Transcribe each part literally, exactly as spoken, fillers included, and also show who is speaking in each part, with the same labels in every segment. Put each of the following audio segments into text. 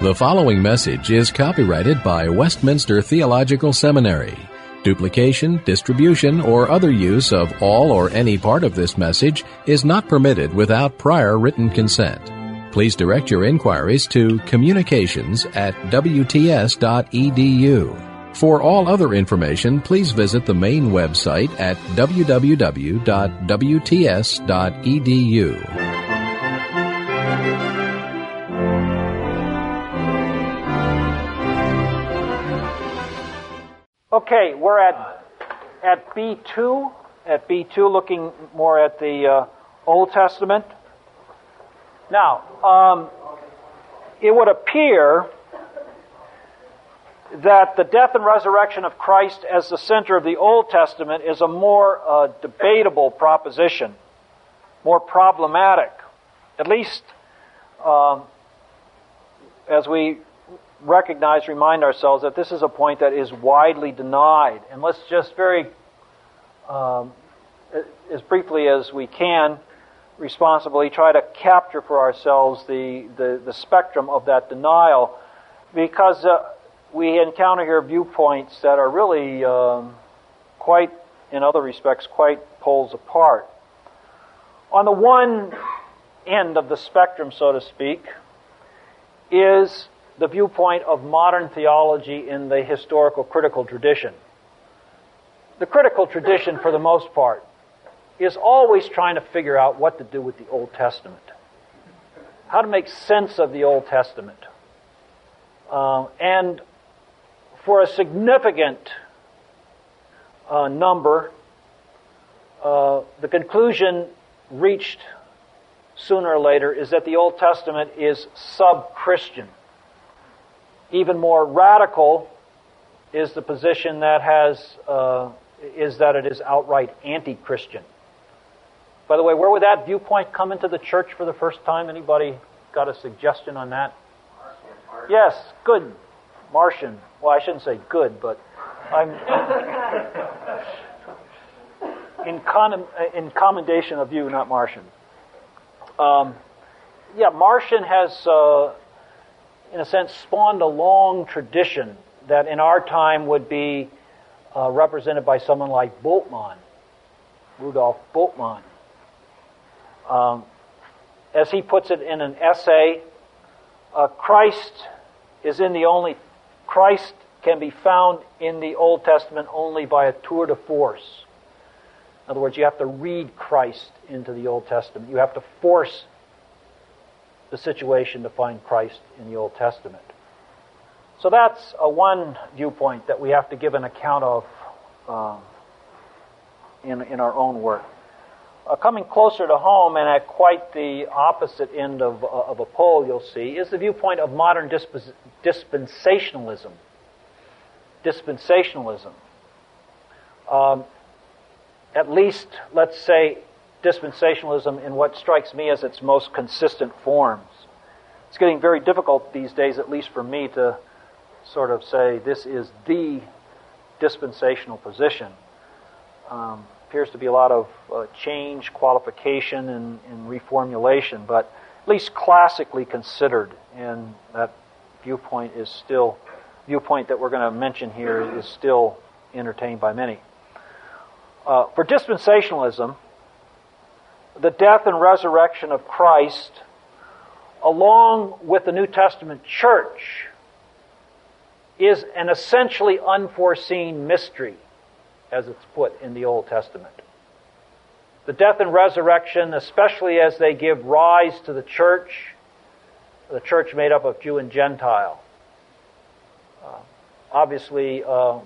Speaker 1: The following message is copyrighted by Westminster Theological Seminary. Duplication, distribution, or other use of all or any part of this message is not permitted without prior written consent. Please direct your inquiries to communications at w t s dot e d u. For all other information, please visit the main website at w w w dot w t s dot e d u.
Speaker 2: Okay, we're at at B two, at B two, looking more at the uh, Old Testament. Now, um, it would appear that the death and resurrection of Christ as the center of the Old Testament is a more uh, debatable proposition, more problematic, at least um, as we recognize, remind ourselves that this is a point that is widely denied. And let's just very, um, as briefly as we can, responsibly try to capture for ourselves the, the, the spectrum of that denial, because uh, we encounter here viewpoints that are really um, quite, in other respects, quite poles apart. On the one end of the spectrum, so to speak, is the viewpoint of modern theology in the historical critical tradition. The critical tradition, for the most part, is always trying to figure out what to do with the Old Testament, how to make sense of the Old Testament. Uh, and for a significant uh, number, uh, the conclusion reached sooner or later is that the Old Testament is sub-Christian. Even more radical is the position that has uh, is that it is outright anti-Christian. By the way, where would that viewpoint come into the church for the first time? Anybody got a suggestion on that? Martian. Yes, good. Martian. Well, I shouldn't say good, but I'm in con- in commendation of you, not Martian. Um, yeah, Martian has. Uh, in a sense, spawned a long tradition that in our time would be uh, represented by someone like Bultmann, Rudolf Bultmann. Um, as he puts it in an essay, uh, Christ is in the only, Christ can be found in the Old Testament only by a tour de force. In other words, you have to read Christ into the Old Testament. You have to force the situation to find Christ in the Old Testament. So that's a one viewpoint that we have to give an account of um, in, in our own work. Uh, coming closer to home and at quite the opposite end of, uh, of a pole, you'll see, is the viewpoint of modern disp- dispensationalism. Dispensationalism. Um, at least, let's say, dispensationalism in what strikes me as its most consistent forms. It's getting very difficult these days, at least for me, to sort of say this is the dispensational position. Um, appears to be a lot of uh, change, qualification, and, and reformulation, but at least classically considered, and that viewpoint is still, viewpoint that we're going to mention here is still entertained by many. Uh, for dispensationalism, the death and resurrection of Christ, along with the New Testament church, is an essentially unforeseen mystery, as it's put in the Old Testament. The death and resurrection, especially as they give rise to the church, the church made up of Jew and Gentile. Uh, obviously, uh,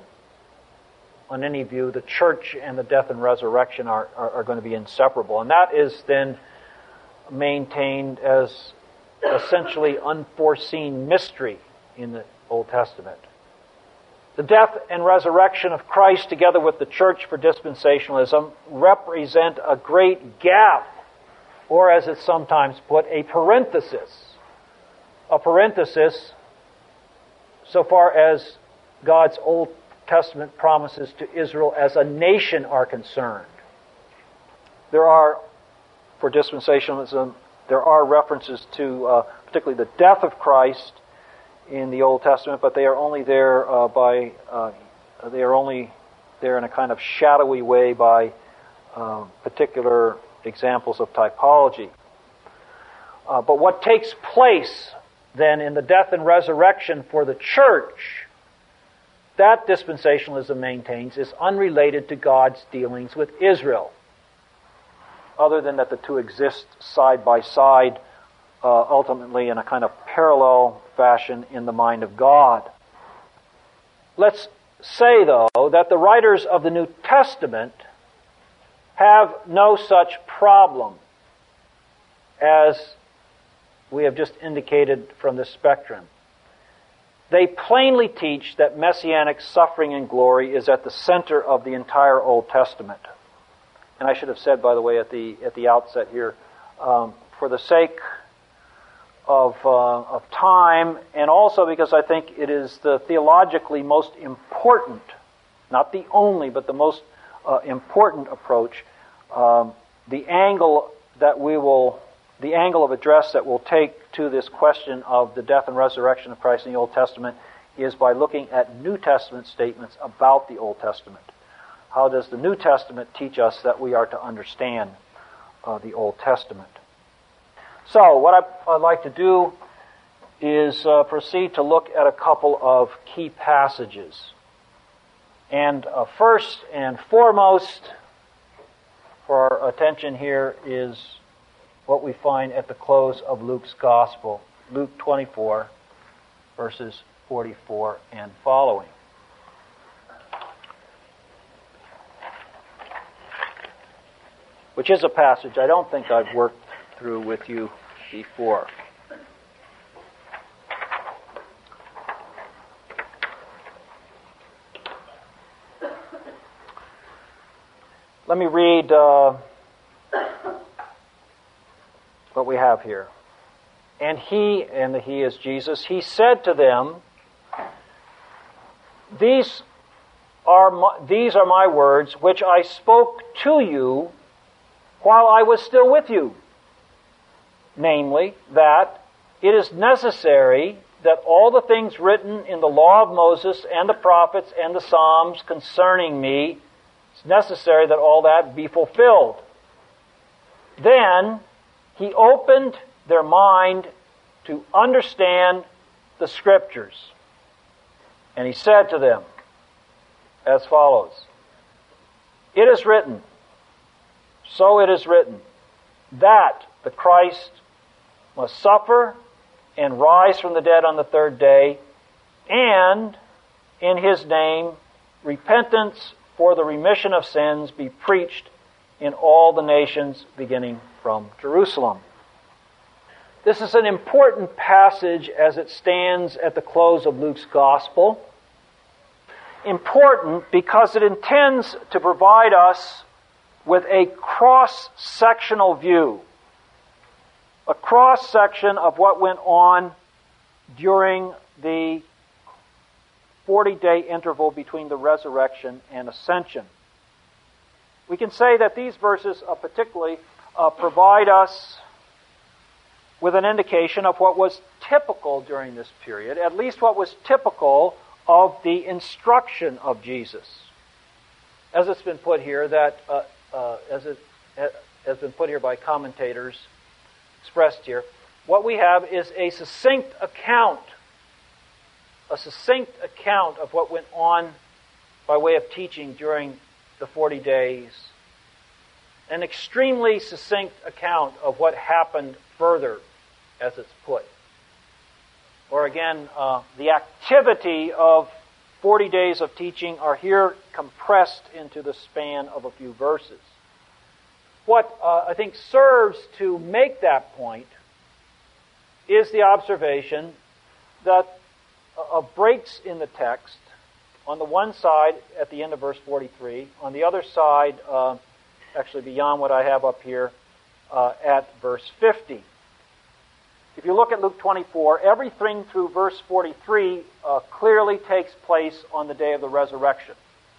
Speaker 2: on any view, the church and the death and resurrection are, are, are going to be inseparable. And that is then maintained as essentially unforeseen mystery in the Old Testament. The death and resurrection of Christ together with the church for dispensationalism represent a great gap, or as it's sometimes put, a parenthesis. A parenthesis so far as God's Old Testament promises to Israel as a nation are concerned. There are, for dispensationalism, there are references to uh, particularly the death of Christ in the Old Testament, but they are only there uh, by uh, they are only there in a kind of shadowy way by uh, particular examples of typology. Uh, but what takes place then in the death and resurrection for the church, that dispensationalism maintains, is unrelated to God's dealings with Israel, other than that the two exist side by side, uh, ultimately in a kind of parallel fashion in the mind of God. Let's say, though, that the writers of the New Testament have no such problem as we have just indicated from the spectrum. They plainly teach that messianic suffering and glory is at the center of the entire Old Testament. And I should have said, by the way, at the at the outset here, um, for the sake of uh, of time, and also because I think it is the theologically most important, not the only, but the most uh, important approach, um, the angle that we will, the angle of address that we'll take to this question of the death and resurrection of Christ in the Old Testament is by looking at New Testament statements about the Old Testament. How does the New Testament teach us that we are to understand uh, the Old Testament? So, what I, I'd like to do is uh, proceed to look at a couple of key passages. And uh, first and foremost for our attention here is what we find at the close of Luke's Gospel, Luke twenty-four, verses forty-four and following. Which is a passage I don't think I've worked through with you before. Let me read uh, what we have here. And he, and the he is Jesus, he said to them, These are my, these are my words which I spoke to you while I was still with you. Namely, that it is necessary that all the things written in the law of Moses and the prophets and the Psalms concerning me, it's necessary that all that be fulfilled. Then he opened their mind to understand the Scriptures. And he said to them as follows, It is written, so it is written, that the Christ must suffer and rise from the dead on the third day, and in his name repentance for the remission of sins be preached in all the nations, beginning from Jerusalem. This is an important passage as it stands at the close of Luke's Gospel. Important because it intends to provide us with a cross-sectional view, a cross-section of what went on during the forty-day interval between the resurrection and ascension. We can say that these verses uh, particularly uh, provide us with an indication of what was typical during this period, at least what was typical of the instruction of Jesus. As it's been put here, that uh, uh, as it has been put here by commentators, expressed here, what we have is a succinct account, a succinct account of what went on by way of teaching during the forty days. An extremely succinct account of what happened further, as it's put. Or again, uh, the activity of forty days of teaching are here compressed into the span of a few verses. What uh, I think serves to make that point is the observation that uh, of breaks in the text. On the one side, at the end of verse forty-three. On the other side, uh, actually beyond what I have up here, uh, at verse fifty. If you look at Luke twenty-four, everything through verse forty-three uh, clearly takes place on the day of the resurrection.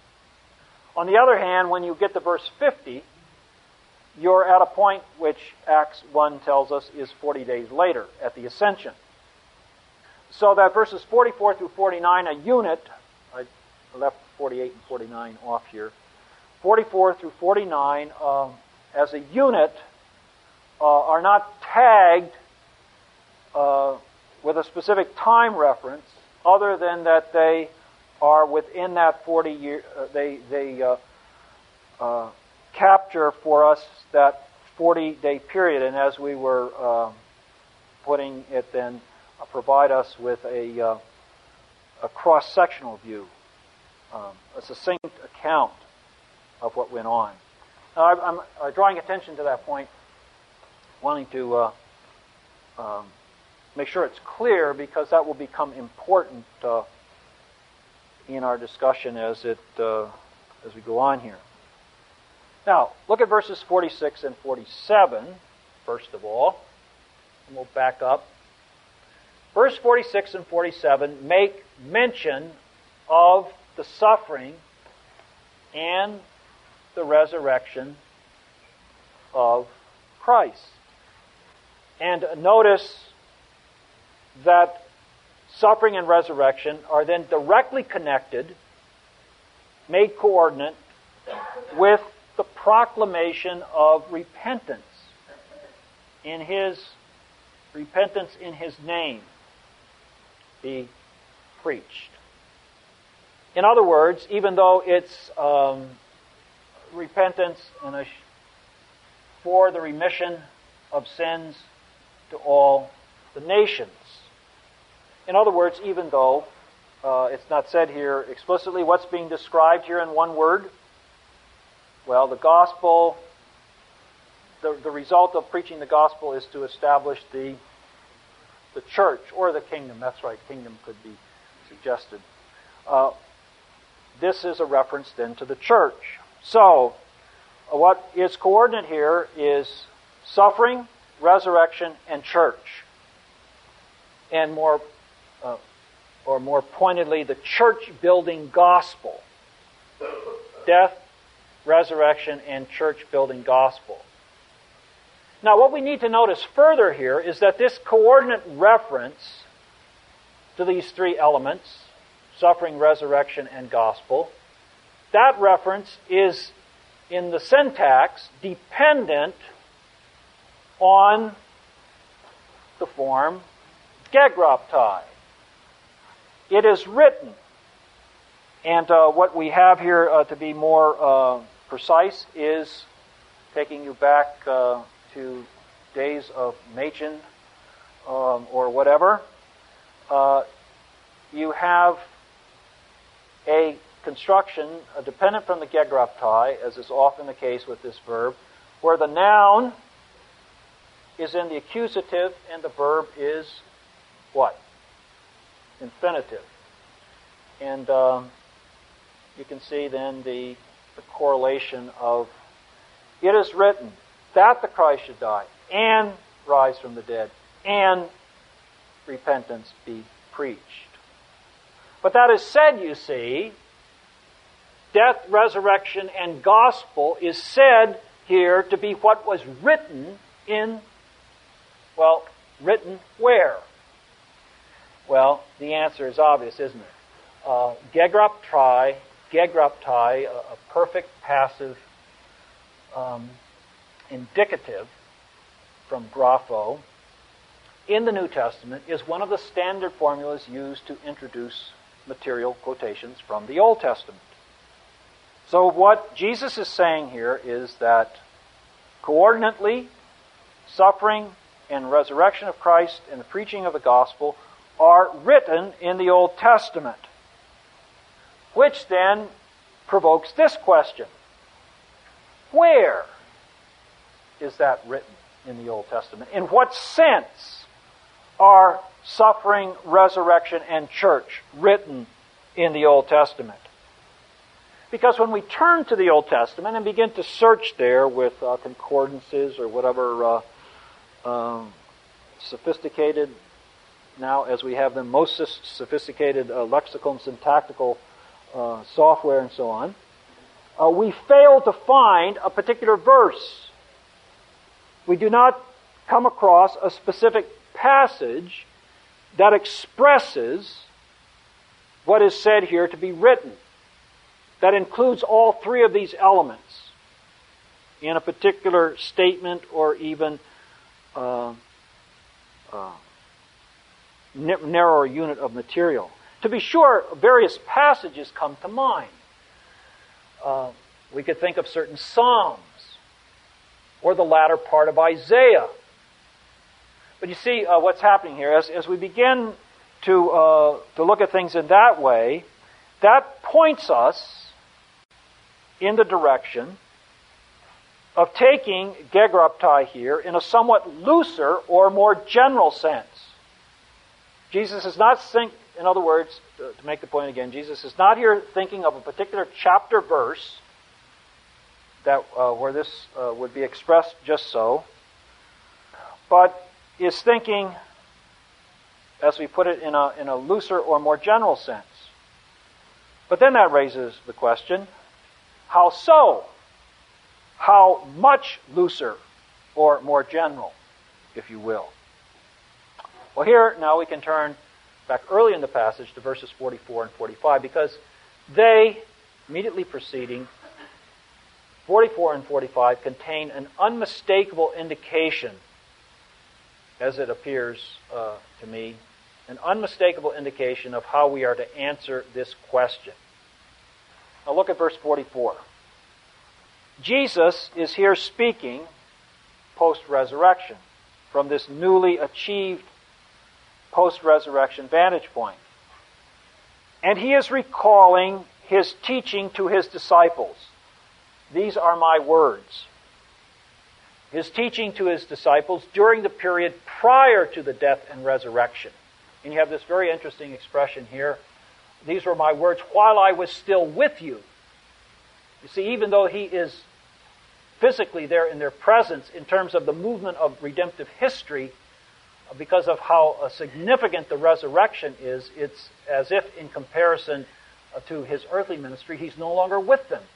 Speaker 2: On the other hand, when you get to verse fifty, you're at a point which Acts one tells us is forty days later, at the ascension. so that verses forty-four through forty-nine, a unit, I left forty-eight and forty-nine off here, forty-four through forty-nine, uh, as a unit, uh, are not tagged uh, with a specific time reference, other than that they are within that forty year, uh, they, they uh, uh, capture for us that forty-day period, and as we were uh, putting it then, uh, provide us with a, uh, a cross-sectional view, um, a succinct account of what went on. Now, I, I'm uh, drawing attention to that point, wanting to uh, um, make sure it's clear, because that will become important uh, in our discussion as it uh, as we go on here. Now, look at verses forty-six and forty-seven, first of all, and we'll back up. Verse forty-six and forty-seven make mention of the suffering and the resurrection of Christ. And notice that suffering and resurrection are then directly connected, made coordinate, with the proclamation of repentance in His repentance in His name be preached. In other words, even though it's um, repentance and a, for the remission of sins to all the nations. In other words, even though uh, it's not said here explicitly, what's being described here in one word? Well, the gospel, the, the result of preaching the gospel is to establish the, the church, or the kingdom. That's right, kingdom could be suggested. Uh, this is a reference then to the church. So, uh, what is coordinate here is suffering, resurrection, and church. And more, uh, or more pointedly, the church-building gospel. Death, resurrection, and church-building gospel. Now, what we need to notice further here is that this coordinate reference to these three elements, suffering, resurrection, and gospel, that reference is, in the syntax, dependent on the form gegroptai. It is written. And uh, what we have here, uh, to be more uh, precise, is taking you back uh, to days of Machen um, or whatever. Uh, you have a construction uh, dependent from the gegroptai, as is often the case with this verb, where the noun is in the accusative and the verb is what? Infinitive. And um, you can see then the, the correlation of, it is written that the Christ should die and rise from the dead and repentance be preached. But that is said, you see, death, resurrection, and gospel is said here to be what was written in, well, written where? Well, the answer is obvious, isn't it? Uh, gegroptai, gegroptai, a, a perfect passive um, indicative from grapho in the New Testament is one of the standard formulas used to introduce material quotations from the Old Testament. So what Jesus is saying here is that coordinately, suffering and resurrection of Christ and the preaching of the gospel are written in the Old Testament, which then provokes this question. Where is that written in the Old Testament? In what sense are suffering, resurrection, and church written in the Old Testament? Because when we turn to the Old Testament and begin to search there with uh, concordances or whatever uh, um, sophisticated, now as we have them, most sophisticated uh, lexical and syntactical uh, software and so on, uh, we fail to find a particular verse. We do not come across a specific passage that expresses what is said here to be written, that includes all three of these elements in a particular statement or even uh, uh, narrower unit of material. To be sure, various passages come to mind. Uh, we could think of certain Psalms or the latter part of Isaiah. But you see uh, what's happening here. As, as we begin to, uh, to look at things in that way, that points us in the direction of taking gegraptai here in a somewhat looser or more general sense. Jesus is not think, in other words, to, to make the point again, Jesus is not here thinking of a particular chapter verse that uh, where this uh, would be expressed just so, but is thinking, as we put it, in a in a looser or more general sense. But then that raises the question, how so? How much looser or more general, if you will? Well, here now we can turn back early in the passage to verses forty-four and forty-five, because they, immediately preceding, forty-four and forty-five, contain an unmistakable indication, as it appears uh, to me, an unmistakable indication of how we are to answer this question. Now look at verse forty-four. Jesus is here speaking post-resurrection from this newly achieved post-resurrection vantage point. And he is recalling his teaching to his disciples. These are my words. His teaching to his disciples during the period prior to the death and resurrection. And you have this very interesting expression here. These were my words while I was still with you. You see, even though he is physically there in their presence in terms of the movement of redemptive history, because of how uh, significant the resurrection is, it's as if in comparison uh, to his earthly ministry, he's no longer with them.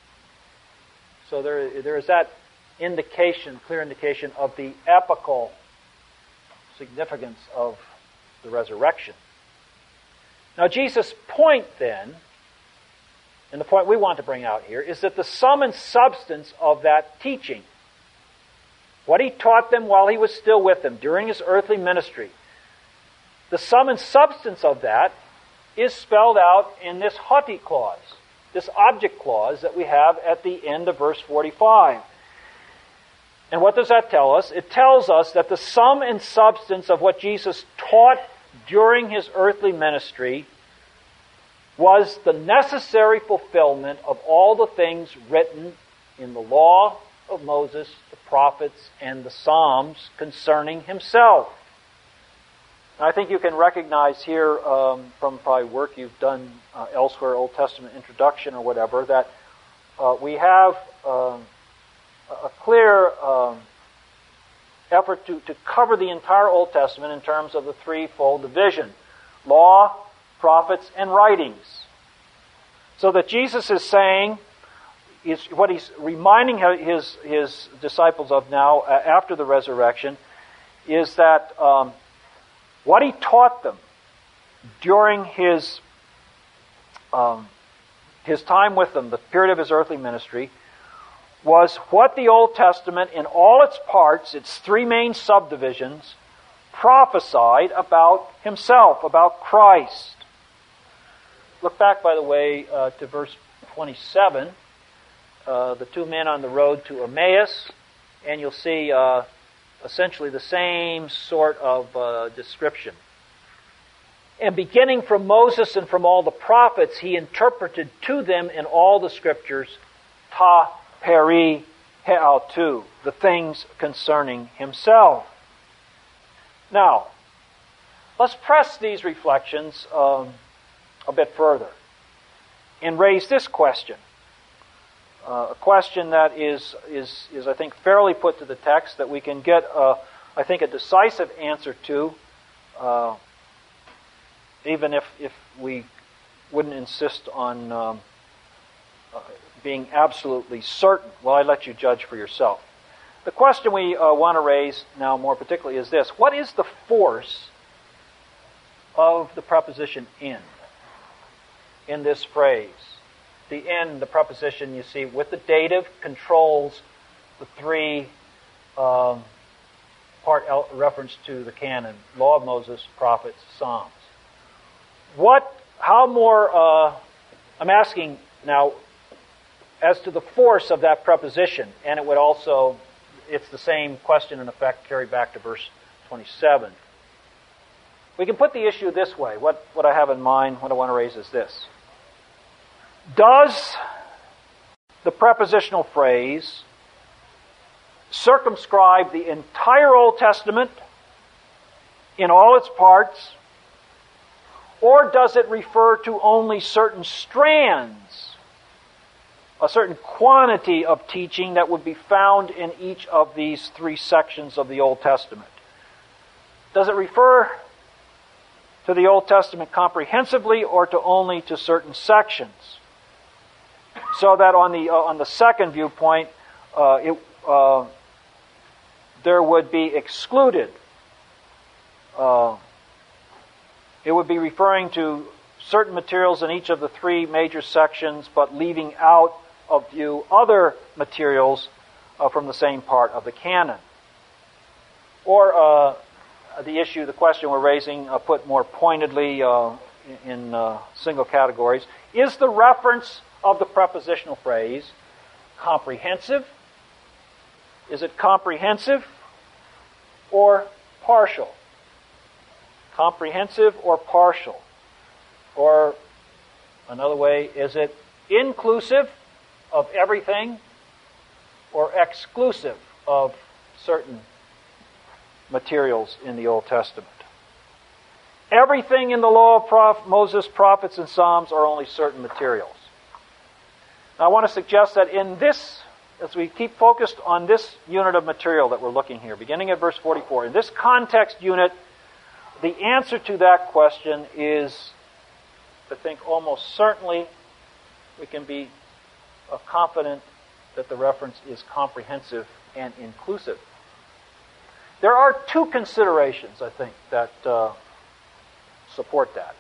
Speaker 2: So there, there is that indication, clear indication of the epochal significance of the resurrection. Now Jesus' point then, and the point we want to bring out here, is that the sum and substance of that teaching, what he taught them while he was still with them during his earthly ministry, the sum and substance of that is spelled out in this hoti clause, this object clause that we have at the end of verse forty-five. And what does that tell us? It tells us that the sum and substance of what Jesus taught during his earthly ministry was the necessary fulfillment of all the things written in the law of Moses, the prophets, and the Psalms concerning himself. And I think you can recognize here um, from probably work you've done uh, elsewhere, Old Testament introduction or whatever, that uh, we have um, a clear um, effort to, to cover the entire Old Testament in terms of the threefold division: law, prophets, and writings. So that Jesus is saying, is what he's reminding his his disciples of now uh, after the resurrection, is that um, what he taught them during his um, his time with them, the period of his earthly ministry, was what the Old Testament in all its parts, its three main subdivisions, prophesied about himself, about Christ. Look back, by the way, uh, to verse twenty-seven, uh, the two men on the road to Emmaus, and you'll see uh, essentially the same sort of uh, description. And beginning from Moses and from all the prophets, he interpreted to them in all the scriptures ta peri heautu, the things concerning himself. Now, let's press these reflections um, a bit further and raise this question. Uh, a question that is, is, is, I think, fairly put to the text, that we can get, uh, I think, a decisive answer to, uh, even if, if we wouldn't insist on um, uh, being absolutely certain. Well, I let you judge for yourself. The question we uh, want to raise now more particularly is this: what is the force of the preposition in, in this phrase. The in, the preposition, you see, with the dative controls the three um, part el- reference to the canon, Law of Moses, Prophets, Psalms. What, how more, uh, I'm asking now, as to the force of that preposition, and it would also, it's the same question in effect carried back to verse twenty-seven. We can put the issue this way. What, what I have in mind, what I want to raise is this. Does the prepositional phrase circumscribe the entire Old Testament in all its parts, or does it refer to only certain strands, a certain quantity of teaching that would be found in each of these three sections of the Old Testament? Does it refer to the Old Testament comprehensively or to only to certain sections? So that on the uh, on the second viewpoint, uh, it, uh, there would be excluded. Uh, it would be referring to certain materials in each of the three major sections, but leaving out of view other materials uh, from the same part of the canon. Or uh, the issue, the question we're raising, uh, put more pointedly uh, in uh, single categories, is the reference of the prepositional phrase comprehensive? Is it comprehensive or partial? Comprehensive or partial? Or another way, is it inclusive of everything or exclusive of certain materials in the Old Testament? Everything in the law of Proph- Moses, prophets, and Psalms are only certain materials. Now, I want to suggest that in this, as we keep focused on this unit of material that we're looking here, beginning at verse forty-four, in this context unit, the answer to that question is, I think almost certainly, we can be uh, confident that the reference is comprehensive and inclusive. There are two considerations, I think, that uh, support that.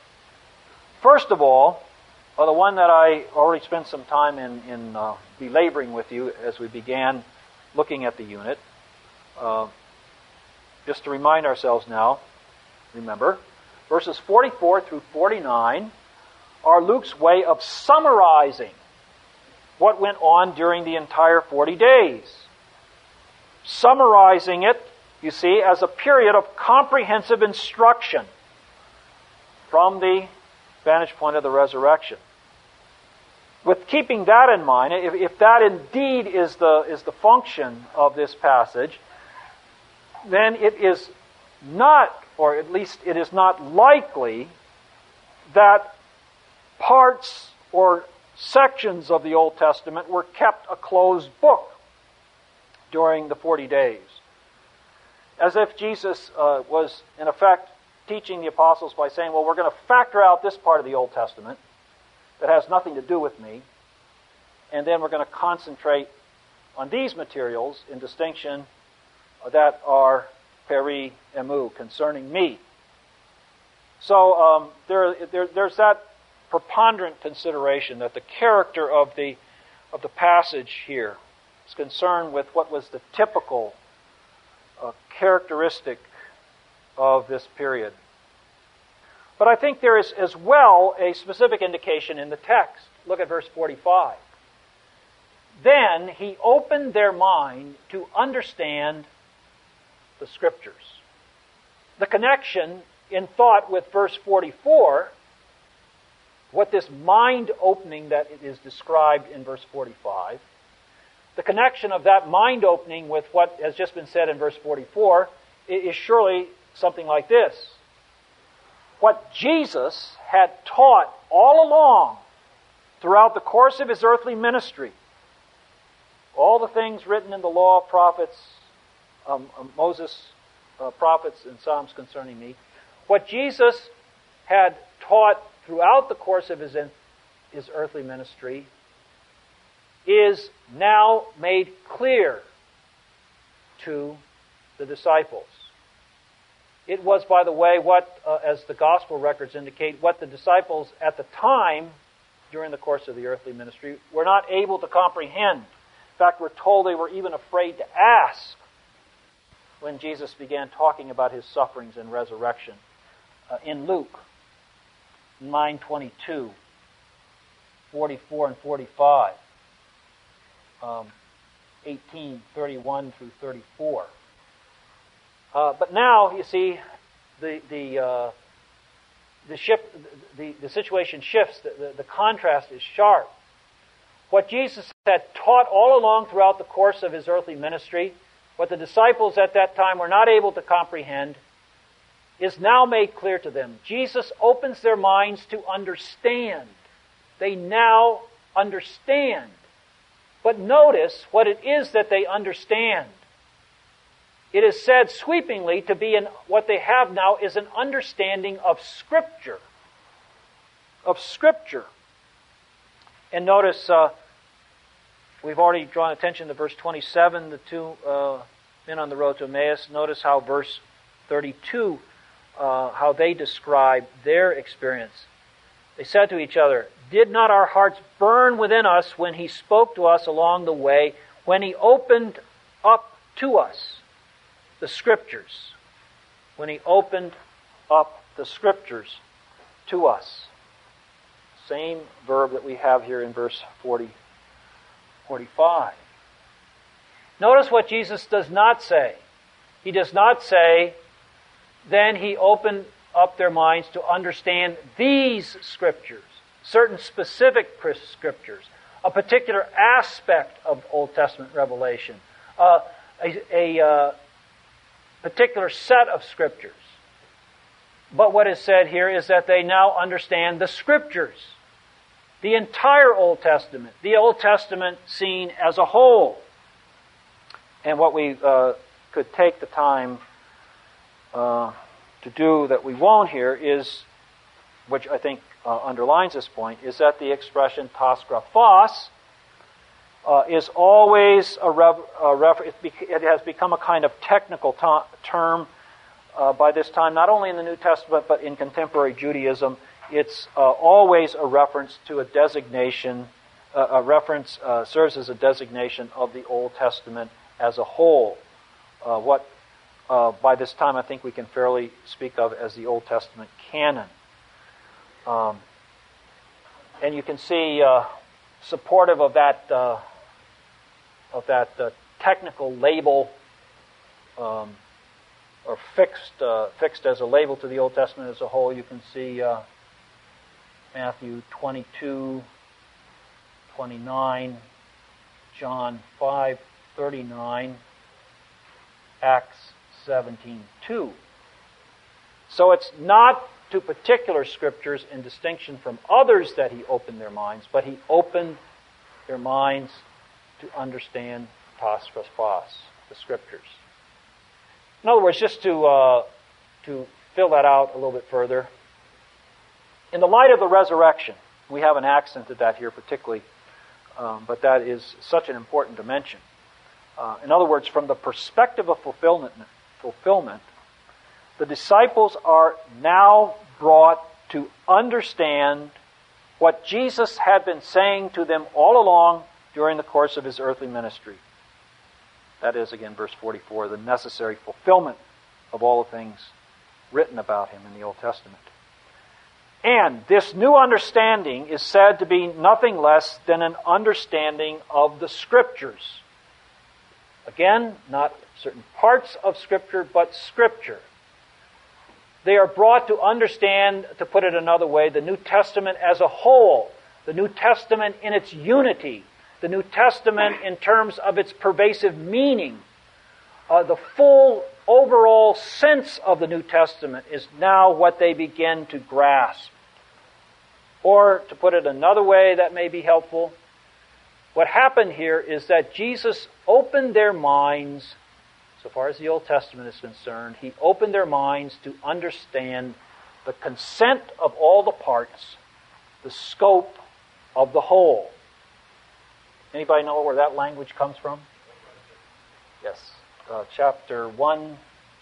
Speaker 2: First of all, well, the one that I already spent some time in, in uh, belaboring with you as we began looking at the unit. Uh, just to remind ourselves now, remember, verses forty-four through forty-nine are Luke's way of summarizing what went on during the entire forty days. Summarizing it, you see, as a period of comprehensive instruction from the vantage point of the resurrection. With keeping that in mind, if, if that indeed is the is the function of this passage, then it is not, or at least it is not likely, that parts or sections of the Old Testament were kept a closed book during the forty days. As if Jesus uh, was, in effect, teaching the apostles by saying, well, we're going to factor out this part of the Old Testament that has nothing to do with me, and then we're going to concentrate on these materials in distinction that are peri emu, concerning me. So um, there, there, there's that preponderant consideration that the character of the of the passage here is concerned with what was the typical uh, characteristic of this period. But I think there is as well a specific indication in the text. Look at verse forty-five. Then he opened their mind to understand the Scriptures. The connection in thought with verse forty-four, what this mind opening that is described in verse forty-five, the connection of that mind opening with what has just been said in verse forty-four is surely something like this. What Jesus had taught all along throughout the course of his earthly ministry, all the things written in the law of prophets, um, Moses, uh, prophets, and Psalms concerning me, what Jesus had taught throughout the course of his, his earthly ministry is now made clear to the disciples. It was, by the way, what, uh, as the gospel records indicate, what the disciples at the time, during the course of the earthly ministry, were not able to comprehend. In fact, we're told they were even afraid to ask when Jesus began talking about his sufferings and resurrection. Uh, in Luke nine twenty-two, forty-four and forty-five, um, eighteen thirty-one through thirty-four. Uh, but now, you see, the the uh, the shift, the, the situation shifts. The, the, the contrast is sharp. What Jesus had taught all along throughout the course of his earthly ministry, what the disciples at that time were not able to comprehend, is now made clear to them. Jesus opens their minds to understand. They now understand. But notice what it is that they understand. It is said sweepingly to be in what they have now is an understanding of Scripture. Of Scripture. And notice, uh, we've already drawn attention to verse twenty-seven, the two uh, men on the road to Emmaus. Notice how verse thirty-two, uh, how they describe their experience. They said to each other, "Did not our hearts burn within us when he spoke to us along the way, when he opened up to us the Scriptures?" When he opened up the Scriptures to us. Same verb that we have here in verse forty, forty-five. Notice what Jesus does not say. He does not say, then he opened up their minds to understand these Scriptures, certain specific Scriptures, a particular aspect of Old Testament revelation, uh, a, a uh, particular set of Scriptures. But what is said here is that they now understand the Scriptures, the entire Old Testament, the Old Testament seen as a whole. And what we uh, could take the time uh, to do that we won't here is, which I think uh, underlines this point, is that the expression tas graphos uh, is always a, rev, a refer- it, be- it has become a kind of technical to- term uh, by this time, not only in the New Testament but in contemporary Judaism. It's uh, always a reference to a designation, uh, a reference uh, serves as a designation of the Old Testament as a whole. Uh, what uh, by this time I think we can fairly speak of as the Old Testament canon. Um, and you can see uh, supportive of that uh, of that uh, technical label, um, or fixed uh, fixed as a label to the Old Testament as a whole. You can see uh, Matthew twenty-two, twenty-nine, John five, thirty-nine, Acts seventeen, two. So it's not to particular Scriptures in distinction from others that he opened their minds, but he opened their minds to understand tas graphos, the Scriptures. In other words, just to uh, to fill that out a little bit further, in the light of the resurrection, we haven't accented that here particularly, um, but that is such an important dimension. Uh, in other words, from the perspective of fulfillment, fulfillment, the disciples are now brought to understand what Jesus had been saying to them all along during the course of his earthly ministry. That is, again, verse forty-four, the necessary fulfillment of all the things written about him in the Old Testament. And this new understanding is said to be nothing less than an understanding of the Scriptures. Again, not certain parts of Scripture, but Scripture. They are brought to understand, to put it another way, the New Testament as a whole, the New Testament in its unity, the New Testament in terms of its pervasive meaning. Uh, the full overall sense of the New Testament is now what they begin to grasp. Or, to put it another way that may be helpful, what happened here is that Jesus opened their minds, so far as the Old Testament is concerned, he opened their minds to understand the consent of all the parts, the scope of the whole. Anybody know where that language comes from? Yes. Uh, chapter one,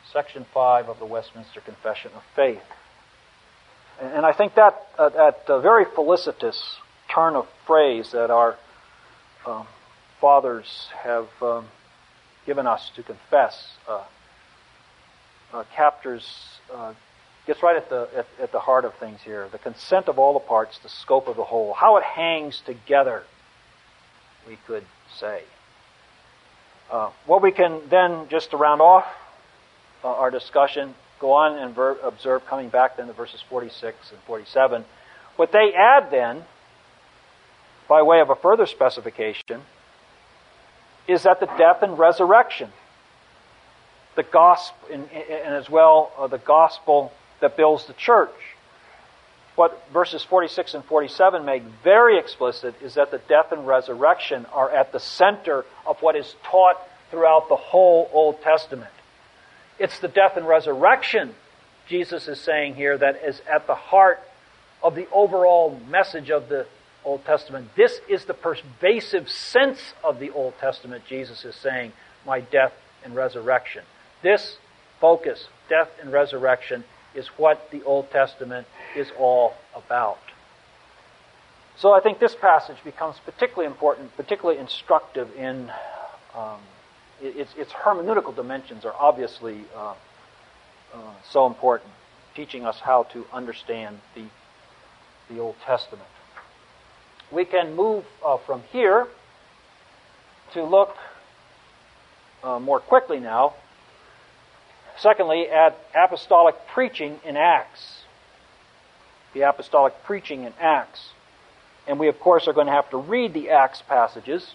Speaker 2: section five of the Westminster Confession of Faith. And I think that uh, that uh, very felicitous turn of phrase that our um, fathers have um, given us to confess uh, uh, captures, uh, gets right at the at, at the heart of things here. The consent of all the parts, the scope of the whole, how it hangs together, we could say. Uh, what we can then, just to round off uh, our discussion, go on and ver- observe, coming back then to verses forty-six and forty-seven, what they add then, by way of a further specification, is that the death and resurrection, the gospel, and, and as well uh, the gospel that builds the church. What verses forty-six and forty-seven make very explicit is that the death and resurrection are at the center of what is taught throughout the whole Old Testament. It's the death and resurrection, Jesus is saying here, that is at the heart of the overall message of the Old Testament. This is the pervasive sense of the Old Testament, Jesus is saying, my death and resurrection. This focus, death and resurrection, is what the Old Testament is all about. So I think this passage becomes particularly important, particularly instructive in um, its, its hermeneutical dimensions are obviously uh, uh, so important, teaching us how to understand the, the Old Testament. We can move uh, from here to look uh, more quickly now, secondly, at apostolic preaching in Acts. The apostolic preaching in Acts. And we, of course, are going to have to read the Acts passages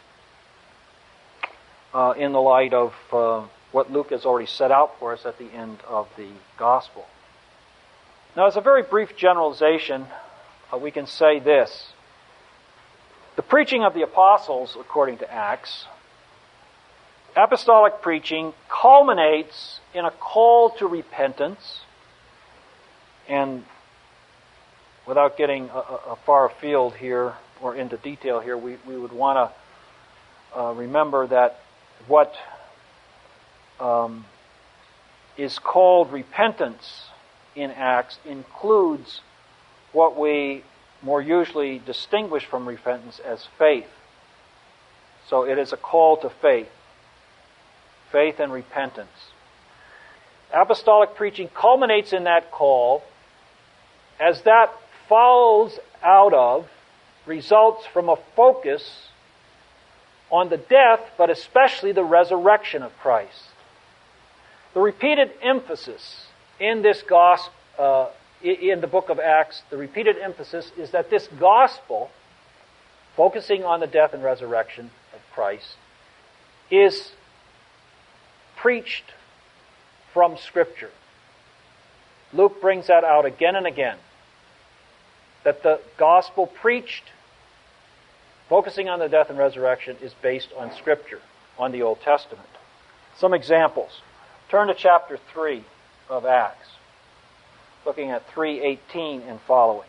Speaker 2: uh, in the light of uh, what Luke has already set out for us at the end of the Gospel. Now, as a very brief generalization, uh, we can say this. The preaching of the apostles, according to Acts, apostolic preaching culminates in a call to repentance, and without getting a, a far afield here or into detail here, we, we would want to uh, remember that what um, is called repentance in Acts includes what we more usually distinguish from repentance as faith. So it is a call to faith. Faith and repentance. Apostolic preaching culminates in that call as that follows out of, results from a focus on the death, but especially the resurrection of Christ. The repeated emphasis in this gospel, uh, in the book of Acts, the repeated emphasis is that this gospel, focusing on the death and resurrection of Christ, is preached from Scripture. Luke brings that out again and again. That the gospel preached, focusing on the death and resurrection, is based on Scripture, on the Old Testament. Some examples. Turn to chapter three of Acts, looking at three eighteen and following.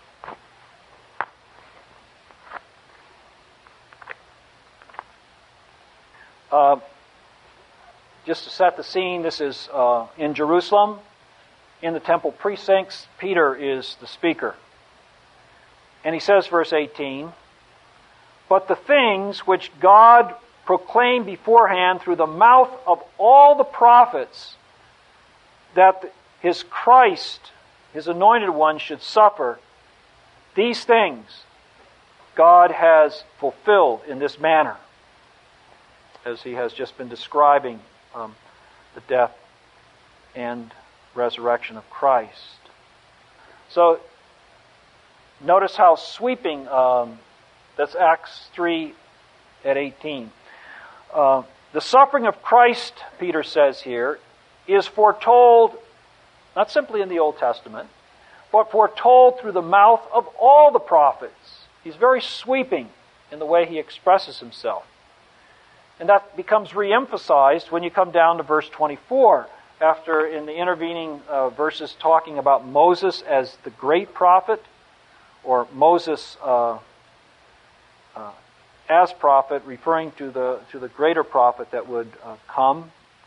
Speaker 2: Uh, just to set the scene, this is uh, in Jerusalem, in the temple precincts. Peter is the speaker. And he says, verse eighteen, "But the things which God proclaimed beforehand through the mouth of all the prophets, that His Christ, His anointed one, should suffer, these things God has fulfilled in this manner," as he has just been describing um, the death and resurrection of Christ. So, notice how sweeping, um, that's Acts three at eighteen. Uh, the suffering of Christ, Peter says here, is foretold not simply in the Old Testament, but foretold through the mouth of all the prophets. He's very sweeping in the way he expresses himself. And that becomes re-emphasized when you come down to verse twenty-four, after in the intervening uh, verses talking about Moses as the great prophet, or Moses uh, uh, as prophet, referring to the to the greater prophet that would uh, come.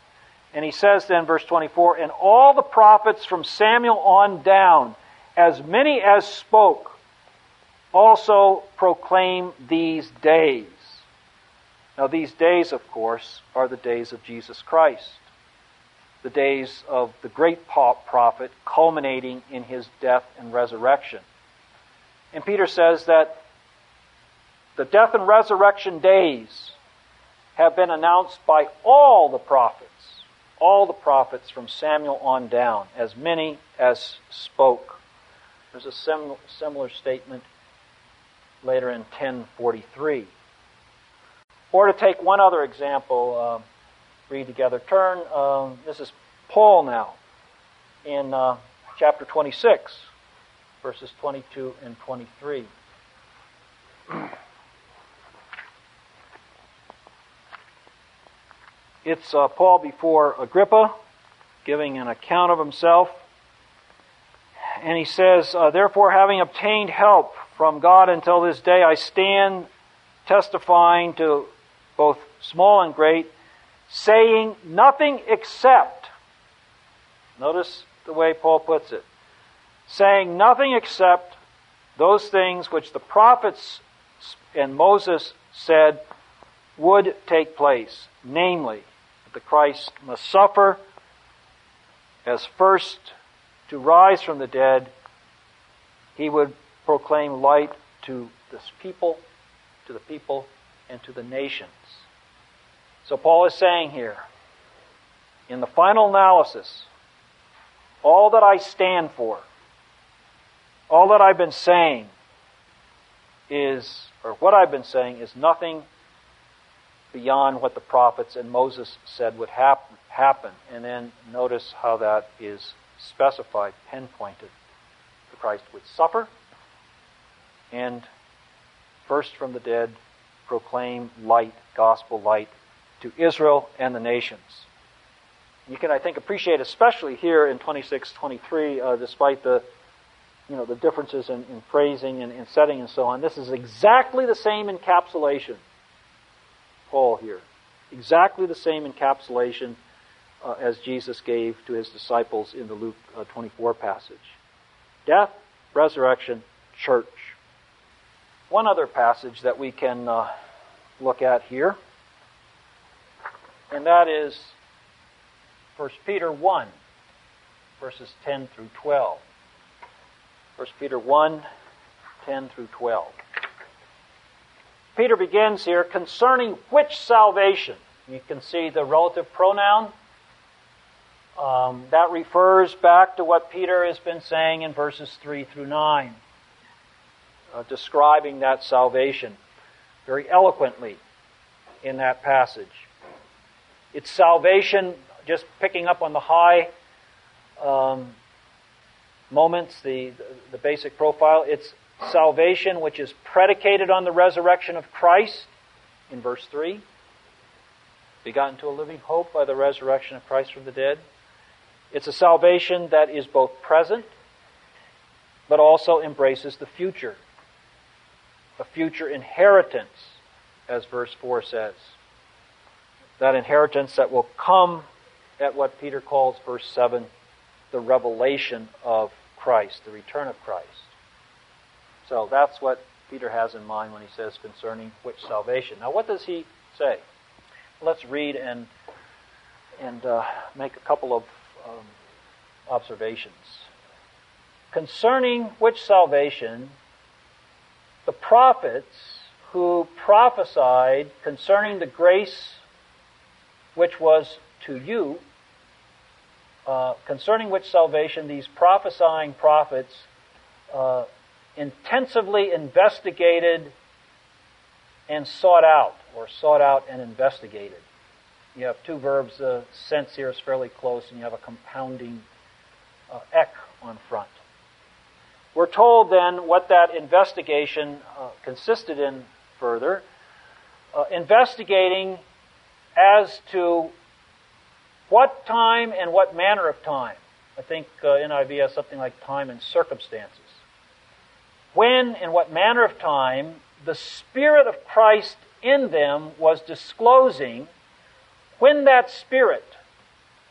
Speaker 2: And he says then, verse twenty-four, and all the prophets from Samuel on down, as many as spoke, also proclaim these days. Now these days, of course, are the days of Jesus Christ. The days of the great prophet culminating in his death and resurrection. And Peter says that the death and resurrection days have been announced by all the prophets. All the prophets from Samuel on down, as many as spoke. There's a sim- similar statement later in ten forty-three. Or to take one other example, uh, read together. Turn, um, this is Paul now, in uh, chapter twenty-six, verses twenty-two and twenty-three. It's uh, Paul before Agrippa, giving an account of himself. And he says, uh, therefore, having obtained help from God until this day, I stand testifying to both small and great, saying nothing except, notice the way Paul puts it, saying nothing except those things which the prophets and Moses said would take place, namely, that the Christ must suffer as first to rise from the dead, he would proclaim light to this people, to the people, and to the nations. So Paul is saying here, in the final analysis, all that I stand for, all that I've been saying is, or what I've been saying is nothing beyond what the prophets and Moses said would hap- happen. And then notice how that is specified, pinpointed. The Christ would suffer and first from the dead proclaim light, gospel light to Israel and the nations. You can, I think, appreciate, especially here in twenty-six twenty-three, uh, despite the you know the differences in, in phrasing and in setting and so on, this is exactly the same encapsulation. Paul here, exactly the same encapsulation uh, as Jesus gave to his disciples in the Luke uh, twenty-four passage. Death, resurrection, church. One other passage that we can uh, look at here, and that is First Peter one, verses ten through twelve. First Peter one, ten through twelve. Peter begins here, concerning which salvation. You can see the relative pronoun. Um, that refers back to what Peter has been saying in verses three through nine, uh, describing that salvation very eloquently in that passage. It's salvation, just picking up on the high um, moments, the, the, the basic profile. It's salvation which is predicated on the resurrection of Christ in verse three. Begotten to a living hope by the resurrection of Christ from the dead. It's a salvation that is both present but also embraces the future. A future inheritance, as verse four says. That inheritance that will come at what Peter calls, verse seven, the revelation of Christ, the return of Christ. So that's what Peter has in mind when he says concerning which salvation. Now what does he say? Let's read and and uh, make a couple of um, observations. Concerning which salvation, the prophets who prophesied concerning the grace which was to you, uh, concerning which salvation these prophesying prophets uh, intensively investigated and sought out, or sought out and investigated. You have two verbs, the uh, sense here is fairly close, and you have a compounding uh, ek on front. We're told then what that investigation uh, consisted in further, uh, investigating as to what time and what manner of time. I think uh, N I V has something like time and circumstances. When and what manner of time the Spirit of Christ in them was disclosing, when that Spirit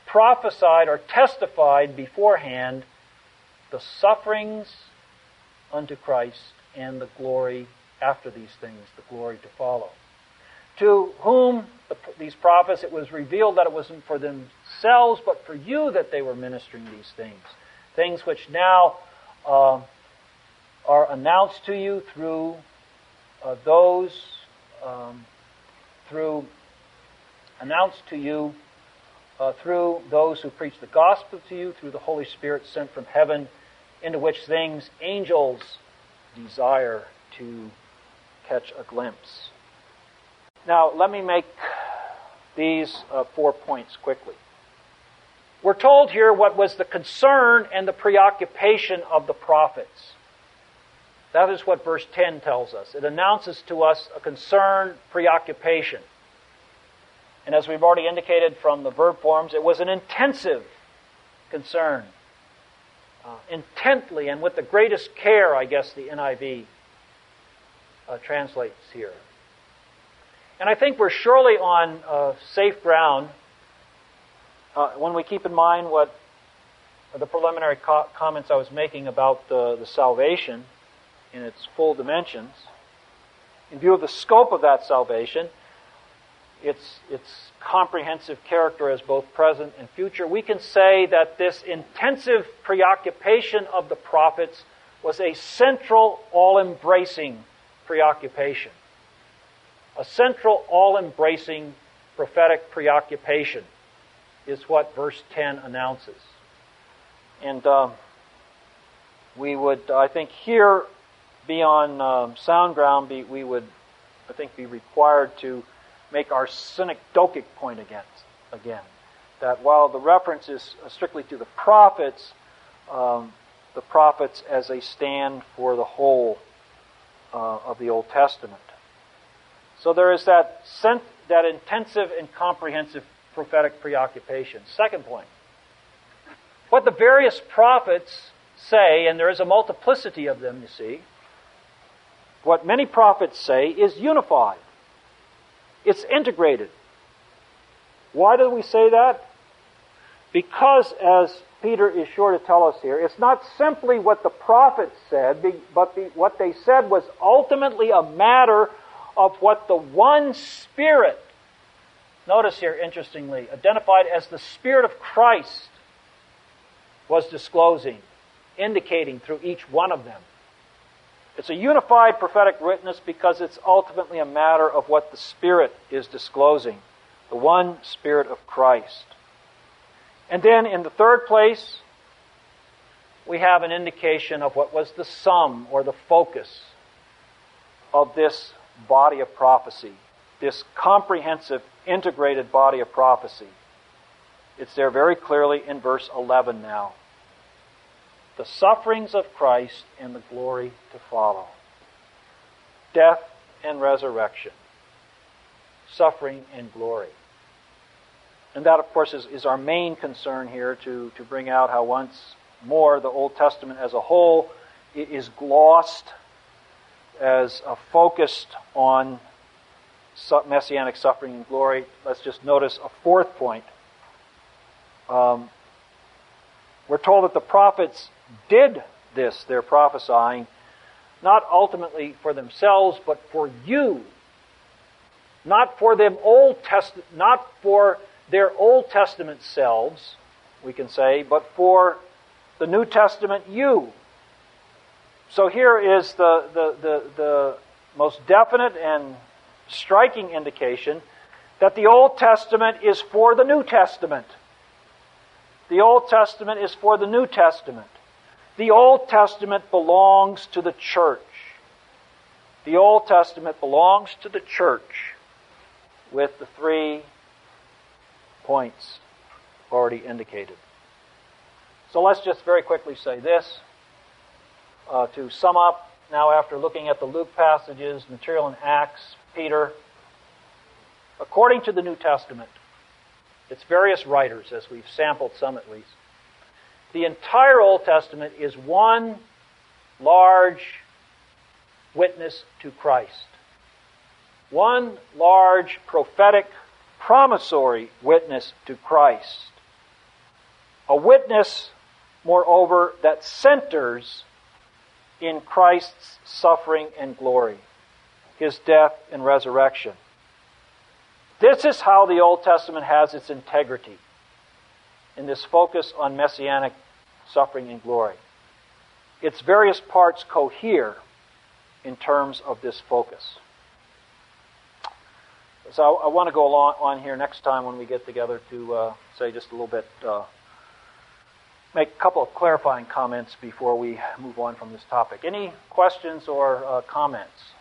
Speaker 2: prophesied or testified beforehand the sufferings unto Christ and the glory after these things, the glory to follow. To whom, the, these prophets, it was revealed that it wasn't for themselves, but for you that they were ministering these things. Things which now uh, are announced to you through uh, those, um, through, announced to you uh, through those who preach the gospel to you, through the Holy Spirit sent from heaven, into which things angels desire to catch a glimpse. Now, let me make these uh, four points quickly. We're told here what was the concern and the preoccupation of the prophets. That is what verse ten tells us. It announces to us a concern, preoccupation. And as we've already indicated from the verb forms, it was an intensive concern. Uh, intently and with the greatest care, I guess the N I V uh, translates here. And I think we're surely on uh, safe ground uh, when we keep in mind what the preliminary co- comments I was making about the, the salvation in its full dimensions. In view of the scope of that salvation, its, its comprehensive character as both present and future, we can say that this intensive preoccupation of the prophets was a central, all-embracing preoccupation. A central, all-embracing prophetic preoccupation is what verse ten announces. And um, we would, I think, here be on um, sound ground. Be, we would, I think, be required to make our synecdochic point again. Again, that while the reference is strictly to the prophets, um, the prophets as they stand for the whole uh, of the Old Testament. So there is that sent, that intensive and comprehensive prophetic preoccupation. Second point. What the various prophets say, and there is a multiplicity of them, you see, what many prophets say is unified. It's integrated. Why do we say that? Because, as Peter is sure to tell us here, it's not simply what the prophets said, but the, what they said was ultimately a matter of what the one Spirit, notice here interestingly, identified as the Spirit of Christ, was disclosing, indicating through each one of them. It's a unified prophetic witness because it's ultimately a matter of what the Spirit is disclosing, the one Spirit of Christ. And then in the third place, we have an indication of what was the sum or the focus of this body of prophecy, this comprehensive, integrated body of prophecy. It's there very clearly in verse eleven now. The sufferings of Christ and the glory to follow. Death and resurrection. Suffering and glory. And that, of course, is, is our main concern here, to, to bring out how once more the Old Testament as a whole is glossed as uh, focused on messianic suffering and glory. Let's just notice a fourth point. Um, we're told that the prophets did this, their prophesying, not ultimately for themselves, but for you. Not for them Old Testament, not for their Old Testament selves, we can say, but for the New Testament you. So here is the, the, the, the most definite and striking indication that the Old Testament is for the New Testament. The Old Testament is for the New Testament. The Old Testament belongs to the church. The Old Testament belongs to the church with the three points already indicated. So let's just very quickly say this. Uh, to sum up, now after looking at the Luke passages, material in Acts, Peter, according to the New Testament, its various writers, as we've sampled some at least, the entire Old Testament is one large witness to Christ. One large prophetic, promissory witness to Christ. A witness, moreover, that centers in Christ's suffering and glory, His death and resurrection. This is how the Old Testament has its integrity, in this focus on messianic suffering and glory. Its various parts cohere in terms of this focus. So I, I want to go along on here next time when we get together to uh, say just a little bit, uh, make a couple of clarifying comments before we move on from this topic. Any questions or uh, comments?